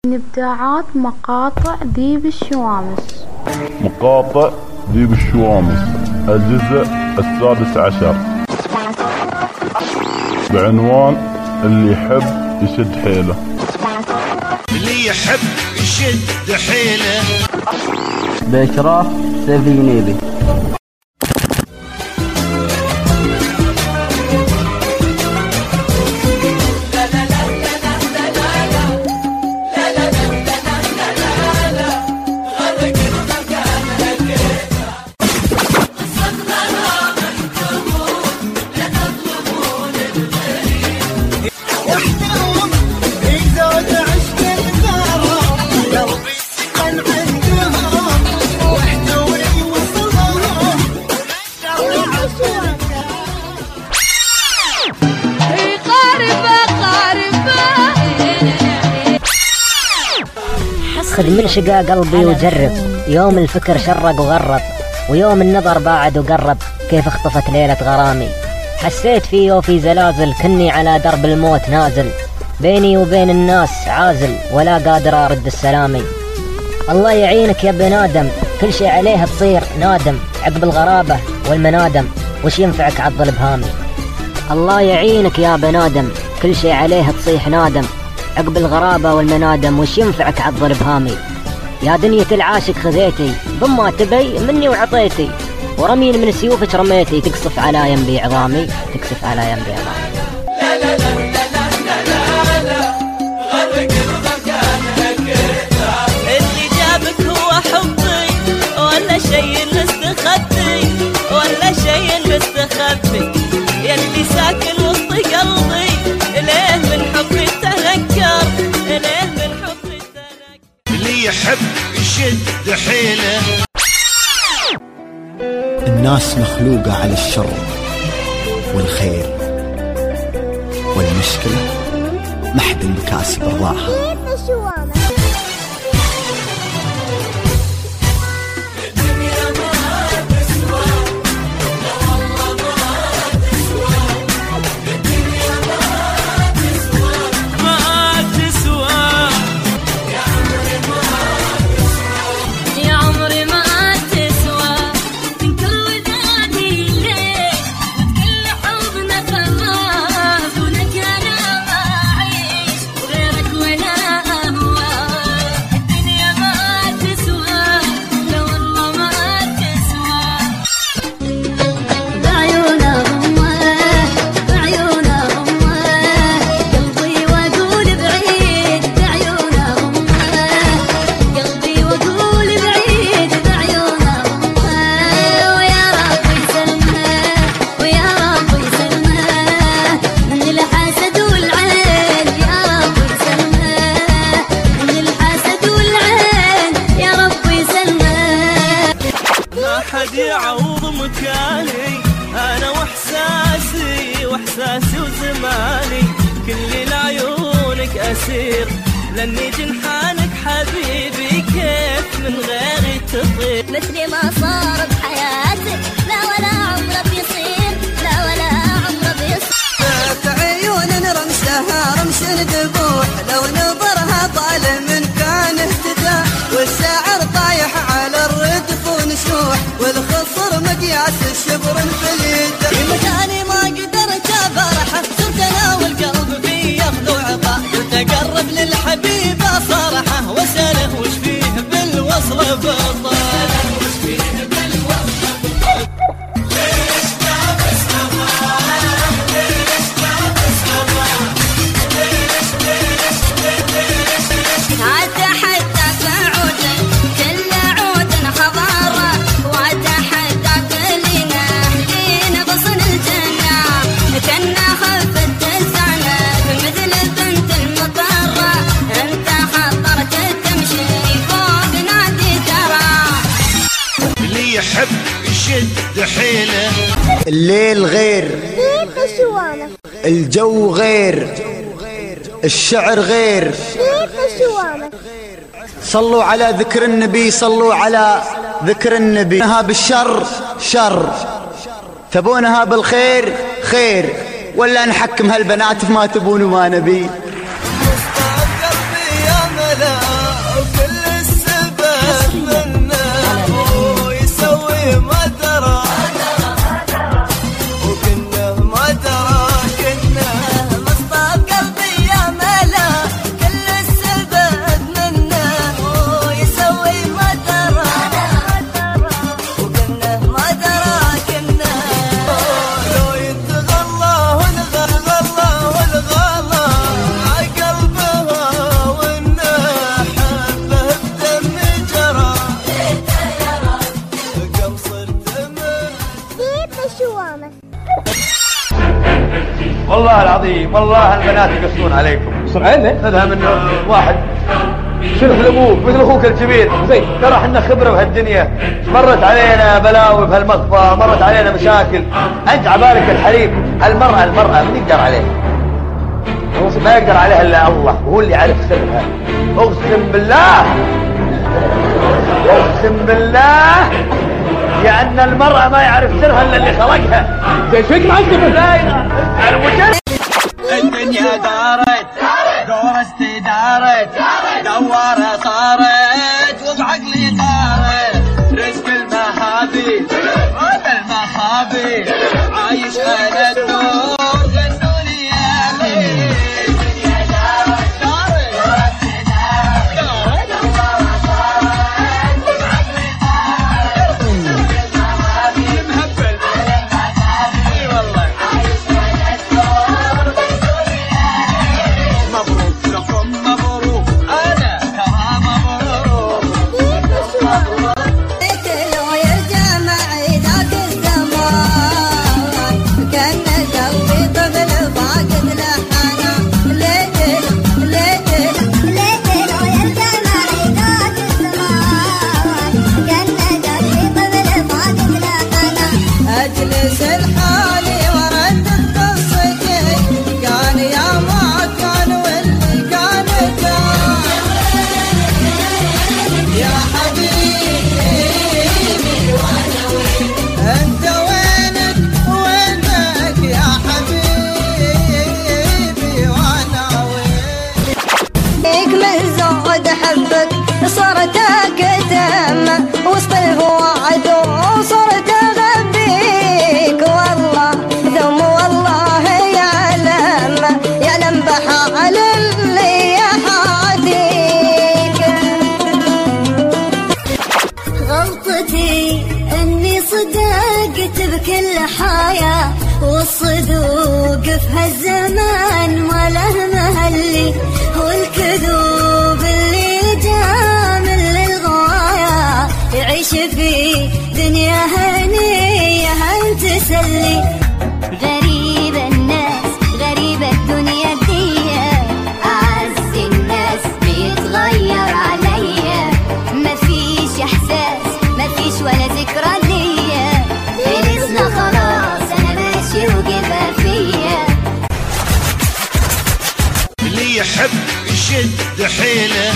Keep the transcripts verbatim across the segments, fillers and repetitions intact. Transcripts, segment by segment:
من إبداعات مقاطع ذيب الشوامس. مقاطع ذيب الشوامس الجزء السادس عشر بعنوان اللي يحب يشد حيله. اللي يحب يشد حيله بإشراف سيف الجنيبي. خذ من شقا قلبي وجرب، يوم الفكر شرق وغرب، ويوم النظر باعد وقرب، كيف اختفت ليلة غرامي. حسيت فيه وفي زلازل، كني على درب الموت نازل، بيني وبين الناس عازل، ولا قادر أرد السلامي. الله يعينك يا ابن آدم، كل شي عليها تصير نادم، عقب الغرابة والمنادم، وش ينفعك عض البهامي. الله يعينك يا ابن آدم، كل شي عليها تصيح نادم، عقب الغرابة والمنادم، وش ينفعك عض البهامي. يا دنيا العاشق خذيتي، ضما تبي مني وعطيتي، ورمين من سيوفك رميتي، تقصف على ينبي عظامي، تقصف على ينبي عظامي. لا لا لا لا لا لا لا غرق الغرقان اللي جابك هو حبي، ولا شي اللي استخبي، ولا شي اللي استخبي، يلي ساكن وسط قلبي، ليه من حبي تنكر، ليه من حبي تنكر. اللي يحب يشد حيله. الناس مخلوقة على الشر والخير، والمشكلة ما حد بكاسب رضاها. يعوض مكاني انا واحساسي واحساسي وزماني، كل لعيونك اسير، لاني جنحانك حبيبي، كيف من غيري تطير. مثلي ما صار بحياتي، لا ولا عمره بيصير، لا ولا عمره بيصير. ذات عيون رمشها رمش ذبوح، لو نظرها طال من كان اهتدى، والشاعر طايح على الردف ونشوح، والخصر مقياس الشبر في اليد. في مكاني ما قدرت افرحه، صرت انا والقلب في ياخذ وعطاء، قلت اقرب للحبيبه صرحه، واساله وش فيه بالوصل بطال. يحب يشد حيله. الليل غير، الجو غير، الشعر غير. صلوا على ذكر النبي، صلوا على ذكر النبي. تبونها بالشر شر، تبونها بالخير خير، ولا نحكم هالبنات ما تبون وما نبي. قلبي يا ملا والله العظيم والله البنات يقصون عليكم. يقصون علينا؟ خذها من واحد شنو في ابوك مثل اخوك الكبير زين. ترى احنا خبره بهالدنيا، مرت علينا بلاوي بهالمقفى، مرت علينا مشاكل. انت عبالك الحريم، المراه المراه من يقدر عليها؟ ما يقدر عليها الا الله، وهو اللي يعرف سرها. اقسم بالله اقسم بالله لان المراه ما يعرف سرها الا اللي خلقها. زين شويك معذب. لا المجرد الدنيا دارت دور استدارت دوارة صارت وبعقلي طارت رزق المهابي رب المخابي عايش على الدور غنوني يا بي. الدنيا دارت دارت دور استدارت دارت دوارة صارت وبعقلي طارت رزق المهابي مهبل على المخابي والله عايش على الدور غنوني يا بي. مبروك لكم مبروك انا ترى مبروك. لو يرجع معي ذاك الزمان كان قلبي قبل فاقد لحنا. ليل ليل ليل لو يرجع معي ذاك الزمان كان قلبي قبل فاقد لحنا. اجلس الحالي وردد قصتي كان يا ما كان واللي كان كان. يا حبيبي وانا وين انت وينك وينك يا حبيبي وانا وين. فيك من زود حبك صرت اكتم وسط الفؤاد وصرت اغبيك والله ثم والله يعلم يعلم بحال اللي يحاديك. غلطتي اني صدقت بكل حياة والصدوق في هالزمان ما له مهلي والكذوب اللي جامل للغاية يعيش في دنيا هنية هل تسلي. غريب الناس غريب الدنيا دي أعز الناس بيتغير عليا مفيش إحساس مفيش ولا ذكرى ليا خلصنا خلاص أنا ماشي وجبها فيا. اللي يحب يشد حيله.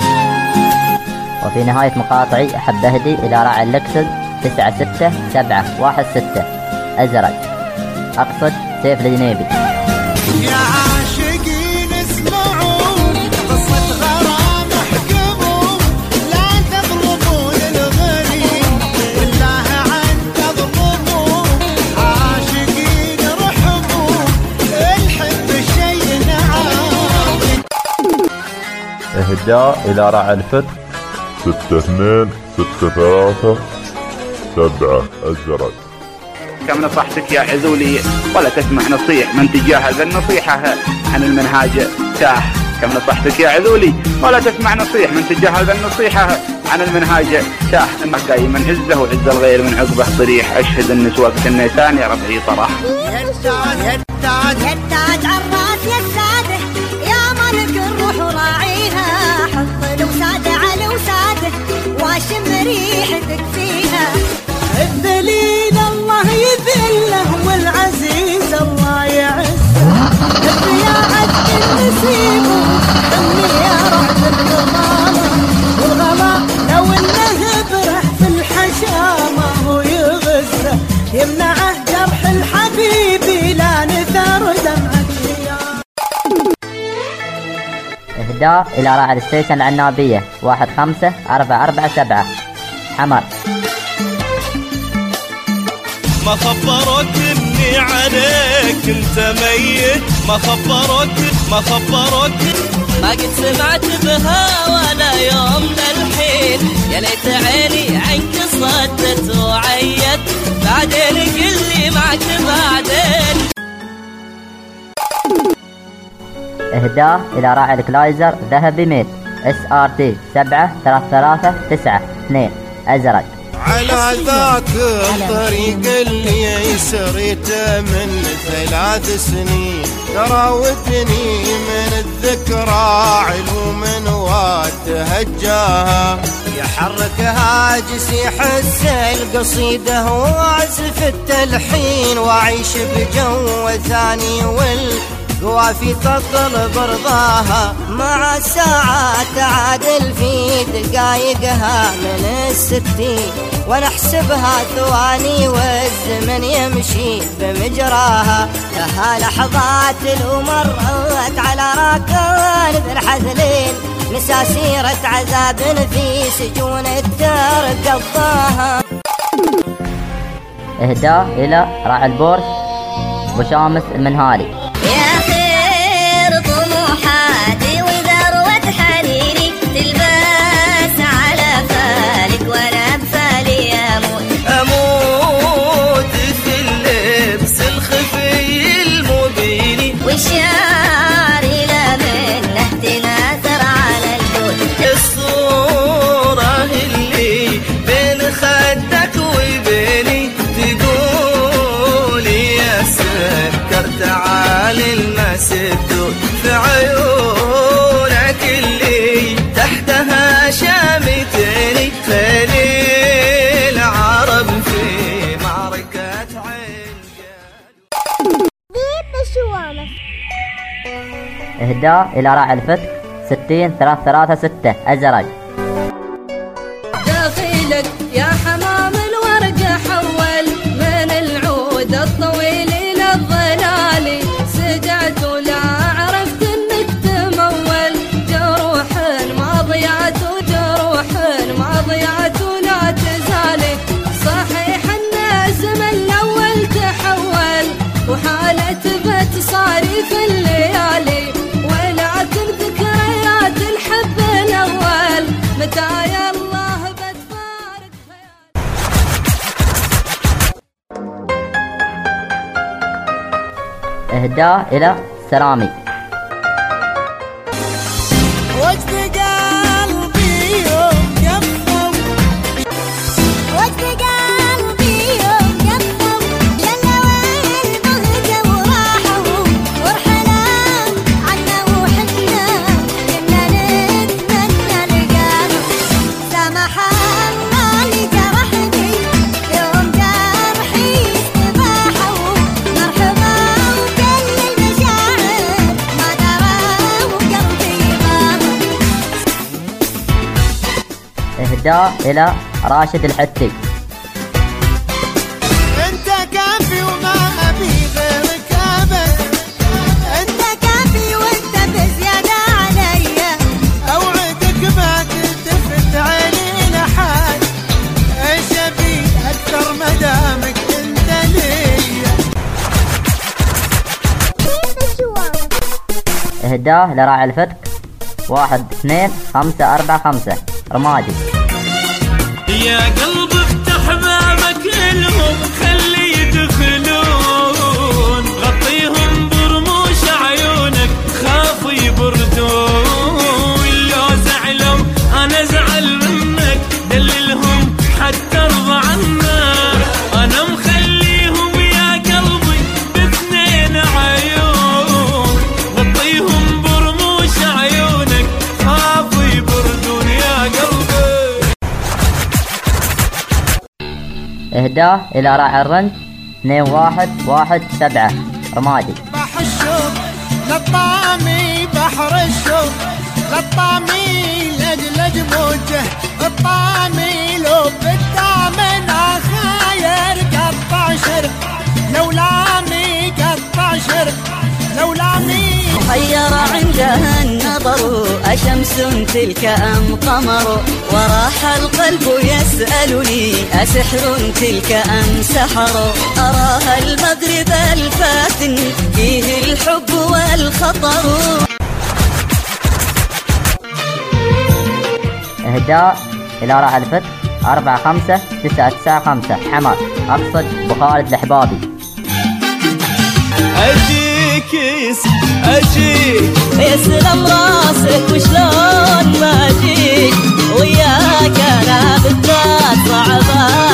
وفي نهاية مقاطعي أحب أهدي إلى راعي اللكسس تسعة ستة سبعة واحد ستة أزرق، أقصد سيف الجنيبي. يا عاشقين اسمعوا قصة غرام احكموا لا تظلمون الغريب بالله عن تظلموا عاشقين رحموا الحب الشي نعم. إهداء إلى راعي الفتح ستة اثنين ستة ثلاثة سبعة الزرق. كم نصحتك يا عذولي ولا تسمع نصيح من تجاهل النصيحة عن المنهاج تاه. كم نصحتك يا عذولي ولا تسمع نصيح من تجاهل النصيحة عن المنهاج تاه. انك دايما عزه وعز الغير من عقبه طريح. اشهد النسوة النيسان يا ربعي طرح. يتاج يتاج يتاج عراس يا الساده يا ملك الروح وراعيها حط الوساده على وساده واشم ريحتك فيها. الذليل الله يذله والعزيز الله يعزه. يا عد النسيب خلي يا رعد الغمامه والغلا لو انه برح في الحشا ما هو يغزه يمنعه جرح الحبيب لا نثار دمعك يا. إهداء إلى راعي الستيشن العنابية واحد خمسة أربعة أربعة سبعة حمر. ما خبرك اني عليك انت ميت ما خبرك ما خبرك ما قد سمعت بها ولا يوم للحين. يا ليت عيني عنك صدت وعيت بعدين قل لي معك بعدين. إهداء إلى راعي الكلايزر ذهبي ميت اس ار تي سبعة ثلاثة ثلاثة تسعة اثنين أزرق. على ذاك الطريق اللي يسريته من ثلاث سنين تراودني من الذكرى علوم واتهجاها يحرك هاجس يحس القصيدة وأعزف التلحين وأعيش بجو ثاني والقوافي تطلب رضاها مع الساعات تعادل في دقايقها من الستين ونحسبها ثواني والزمن يمشي بمجراها لها لحظات لو مرت على راكان ذي الحذلين نسى سيرة عذاب في سجون الدار قضاها. إهداء إلى راعي البورش وشامس المنهالي. يا خير طموحاتي وذروة حنيني تلبس على فالك وانا بفالي اموت اموت في اللبس الخفي المبيني والشعر لا منه تناثر على الجود الصورة اللي بين خدك وبيني تقولي يا سكر تعال المسدود في عيونك اللي تحتها شامتني خلي العرب في معركة عين إهداء إلى راعي الفتك ستين ثلاثة ثلاثة ستة أزرق. داخلك يا حمام الورق حول من العود الطويل إلى الظلال سجعت ولا عرفت انك تمول جروح ماضيات وجروح ماضيات ولا تزالي صحيح ان الزمن الاول تحول وحالة بت صاري في الليالي ولكن ذكريات الحب الاول متى يا الله بتفارق إهداء إلى سلامي. وجد قلبي يوم قفوا وجد قلبي يوم قفوا يلا وين بغدوا وراحوا ورحلوا عنا وحنا كنا نتمنى لقاهم سامح الله اللي جرحني يوم جرحي استباحوا مرحبا وكل المشاعر ما دروا قلبي غاب. إهداء إلى راشد الحتي. انت كافي وما ابي غيرك ابد انت كافي وانت بزيادة عليا اوعدك ما تلتفت عيني لحد ايش ابي اكثر مدامك انت ليا. إهداء لراعي الفتك واحد اثنين خمسة أربعة خمسة رمادي. يا قلب افتح بابك لهم خلي يدخلون غطيهم برموش عيونك خافوا يبردون لو زعلوا انا ازعل منك دللهم حتى ارضى عنك انا مخليهم يا قلبي باثنين عيون غطيهم برموش عيونك خافوا يبردون يا قلبي. إهداء إلى راعي الرنج اثنين واحد واحد سبعة رمادي. بحر الشوق للطامي بحر الشوق للطامي لجلج موجه الطامي لو بالدامن خاير قطع شرق لو لامي قطع شرق لو لامي محير عندها النظر أشمس تلك أم قمر وراح القلب يسألني أسحر تلك أم سحر أراها المغرب الفاتن فيه الحب والخطر. إهداء إلى راعي الفتك أربعة خمسة تسعة تسعة خمسة حمد أقصد بخالد الحبابي. أجيك أجيك يسلم راسك وشلون ما أجيك وياك أنا بالذات صعبة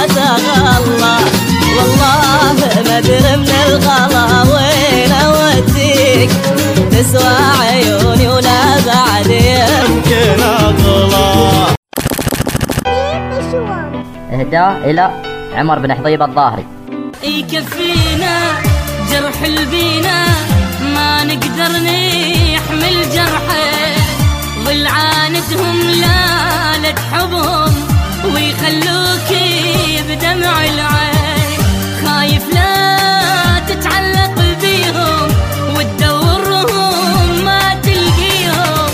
إهداء إلى عمر بن حضيب الظاهري. يكفينا جرح البينا ما نقدر نحمل جرحه، ضلعانتهم لا تحبهم ويخلوك بدمع العين، خايف لا تتعلق بيهم وتدورهم ما تلقيهم.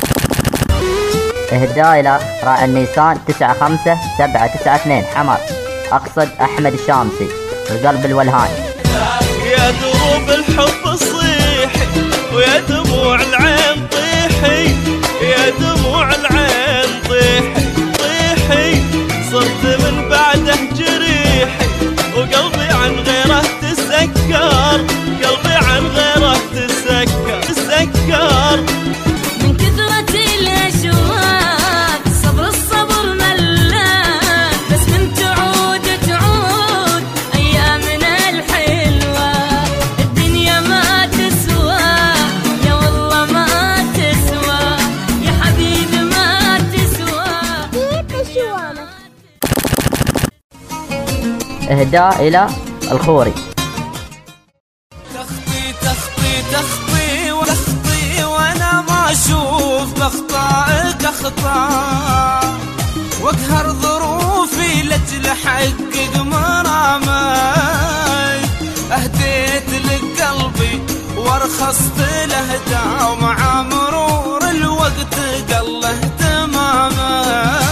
إهداء إلى راعي النيسان تسعة خمسة سبعة تسعة اثنين حمر، أقصد أحمد الشامسي القلب الولهان. يا دروب الحب صيحي ويا دموع العين طيحي، يا دموع العين طيحي طيحي، صرت من بعده جريحي وقلبي عن غيره تسكر، قلبي عن غيره تسكر تسكر. من كثرة الأشواق صبر الصبر ملان، بس من تعود تعود أيامنا الحلوة، الدنيا ما تسوى يا والله ما تسوى، يا حبيبي ما تسوى. إهداء إلى الخوري. تخطي تخطي تخطي وتخطي وانا ما اشوف باخطائك اخطاء، واقهر ظروفي لاجل احقق مرامي، اهديت لك قلبي وارخصت له ومع مرور الوقت قل اهتمامي.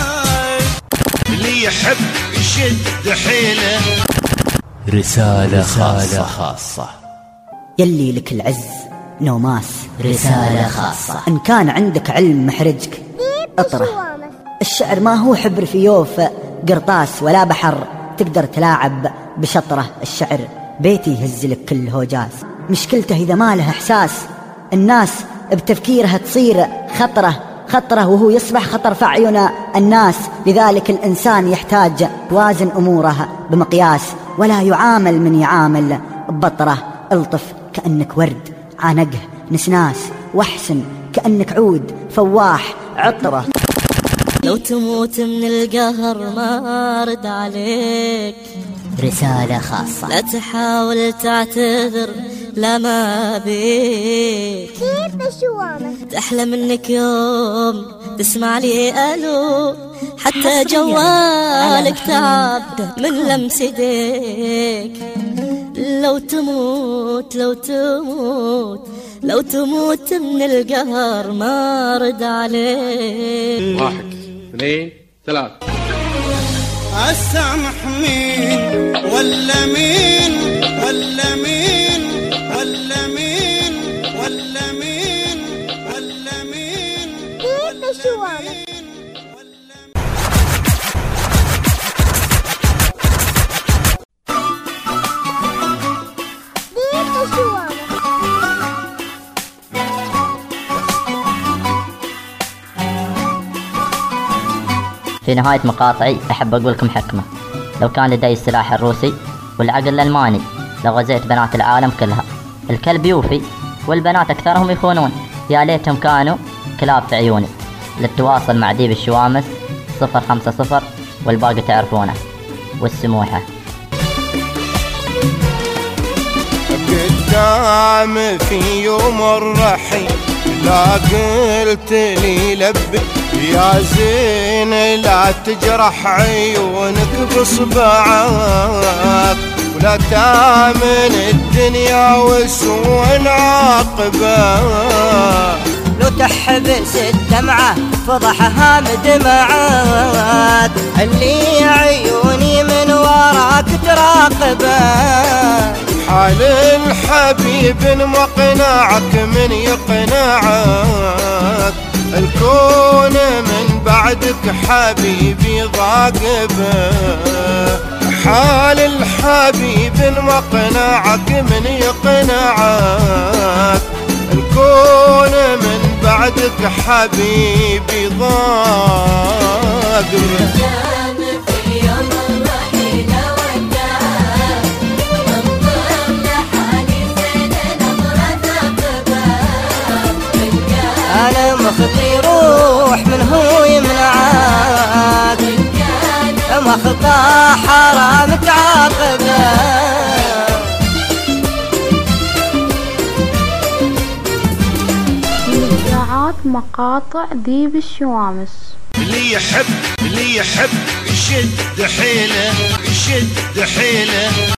اللي يحب يشد حيله. رسالة خاصة خاصة. يلي لك العز نوماس، رسالة خاصة. إن كان عندك علم محرجك اطرح، الشعر ما هو حبر فيوف قرطاس ولا بحر تقدر تلاعب بشطره، الشعر بيتي يهزلك كل هوجاس، مشكلته إذا ما له إحساس، الناس بتفكيرها تصير خطره خطره وهو يصبح خطر في أعين الناس، لذلك الإنسان يحتاج يوازن أموره بمقياس، ولا يعامل من يعامل ببطره، الطف كأنك ورد عانقه نسناس، واحسن كأنك عود فواح عطره. لو تموت من القهر ما رد عليك، رسالة خاصة. لا تحاول تعتذر لا ما بيك، تحلم انك يوم تسمع لي الو، حتى جوالك تعب من لمس يديك. لو تموت لو تموت لو تموت من القهر ما رد عليك. واحد اثنين ثلاث. السامح مين ولا مين ولا مين ولا مين ولا مين ولا مين ولا مين. في نهاية مقاطعي أحب أقول لكم حكمة، لو كان لدي السلاح الروسي والعقل الألماني لغزيت بنات العالم كلها. الكلب يوفي والبنات أكثرهم يخونون، يا ليتهم كانوا كلاب في عيوني. للتواصل مع ديب الشوامس صفر خمسة صفر والباقي تعرفونه. والسموحة قدام في يوم الرحيل لا قلت لي لبي يا زين، لا تجرح عيونك بصبعك، ولا تامن الدنيا وسوء عاقبة. لو تحبس الدمعة فضحها مدمعات، اللي عيوني من وراك تراقبه. حال الحبيب مقنعك من يقنعك، الكون من بعدك حبيبي ضاقبه. حال الحبيب مقنعك من يقنعك، الكون من بعدك حبيبي ضاقبه. أنا مخطي روح من هو يمنعك، وأخطاء حرام تعاقبه. إذاعات مقاطع ديب الشوامس. اللي يحب اللي يحب يشد حيله يشد حيله.